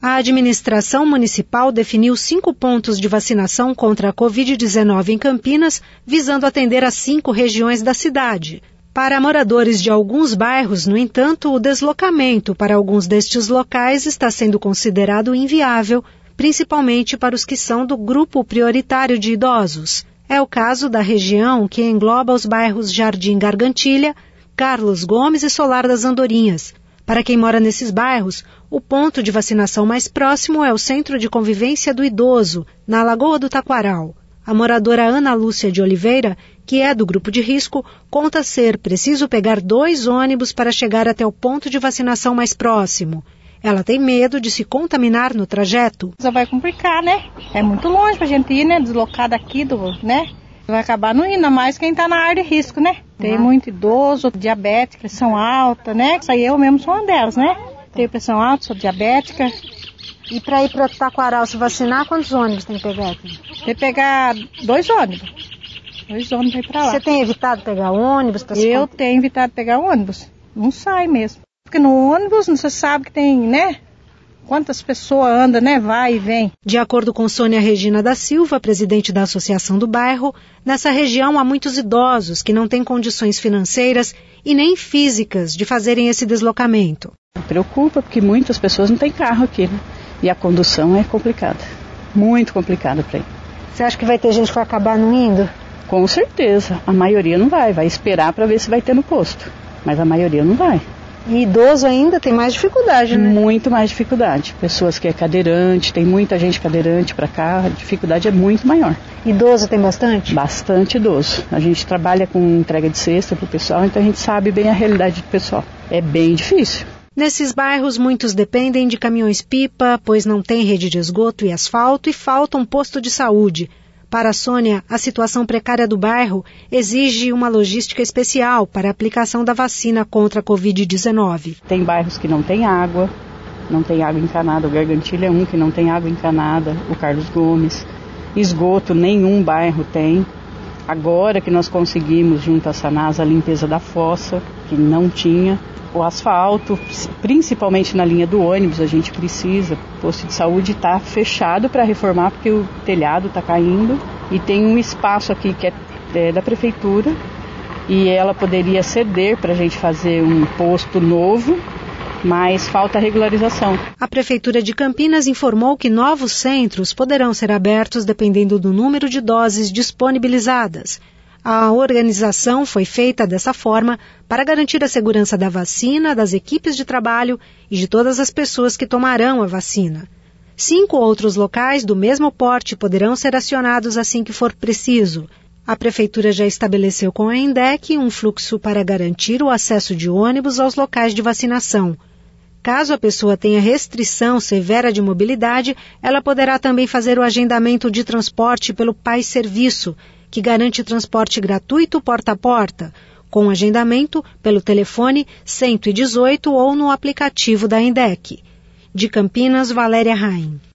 A administração municipal definiu 5 pontos de vacinação contra a Covid-19 em Campinas, visando atender as 5 regiões da cidade. Para moradores de alguns bairros, no entanto, o deslocamento para alguns destes locais está sendo considerado inviável, principalmente para os que são do grupo prioritário de idosos. É o caso da região que engloba os bairros Jardim Gargantilha, Carlos Gomes e Solar das Andorinhas. Para quem mora nesses bairros, o ponto de vacinação mais próximo é o Centro de Convivência do Idoso, na Lagoa do Taquaral. A moradora Ana Lúcia de Oliveira, que é do grupo de risco, conta ser preciso pegar 2 ônibus para chegar até o ponto de vacinação mais próximo. Ela tem medo de se contaminar no trajeto. Já vai complicar, né? É muito longe pra gente ir, né? Deslocar daqui, né? Vai acabar não indo, mais quem tá na área de risco, né? Tem muito idoso, diabético, pressão alta, né? Isso aí eu mesmo sou uma delas, né? Tenho pressão alta, sou diabética. E para ir para Taquaral se vacinar, quantos ônibus tem que pegar aqui? Tem que pegar 2 ônibus. 2 ônibus aí pra lá. Você tem evitado pegar ônibus? Eu tenho evitado pegar ônibus. Não sai mesmo. Porque no ônibus você sabe que tem, né? Quantas pessoas andam, né? Vai e vem. De acordo com Sônia Regina da Silva, presidente da Associação do Bairro, nessa região há muitos idosos que não têm condições financeiras e nem físicas de fazerem esse deslocamento. Preocupa porque muitas pessoas não têm carro aqui, né? E a condução é complicada. Muito complicada para ir. Você acha que vai ter gente que vai acabar não indo? Com certeza. A maioria não vai. Vai esperar para ver se vai ter no posto. Mas a maioria não vai. E idoso ainda tem mais dificuldade, né? Muito mais dificuldade. Pessoas que é cadeirante, tem muita gente cadeirante para cá, a dificuldade é muito maior. Idoso tem bastante? Bastante idoso. A gente trabalha com entrega de cesta para o pessoal, então a gente sabe bem a realidade do pessoal. É bem difícil. Nesses bairros, muitos dependem de caminhões-pipa, pois não tem rede de esgoto e asfalto e falta um posto de saúde. Para a Sônia, a situação precária do bairro exige uma logística especial para a aplicação da vacina contra a Covid-19. Tem bairros que não tem água encanada. O Gargantilha é um que não tem água encanada, o Carlos Gomes. Esgoto nenhum bairro tem. Agora que nós conseguimos, junto à Sanasa, a limpeza da fossa, que não tinha. O asfalto, principalmente na linha do ônibus, a gente precisa. O posto de saúde está fechado para reformar porque o telhado está caindo. E tem um espaço aqui que é da prefeitura e ela poderia ceder para a gente fazer um posto novo, mas falta regularização. A Prefeitura de Campinas informou que novos centros poderão ser abertos dependendo do número de doses disponibilizadas. A organização foi feita dessa forma para garantir a segurança da vacina, das equipes de trabalho e de todas as pessoas que tomarão a vacina. 5 outros locais do mesmo porte poderão ser acionados assim que for preciso. A Prefeitura já estabeleceu com a INDEC um fluxo para garantir o acesso de ônibus aos locais de vacinação. Caso a pessoa tenha restrição severa de mobilidade, ela poderá também fazer o agendamento de transporte pelo Pai Serviço, que garante transporte gratuito porta a porta, com agendamento pelo telefone 118 ou no aplicativo da INDEC. De Campinas, Valéria Raim.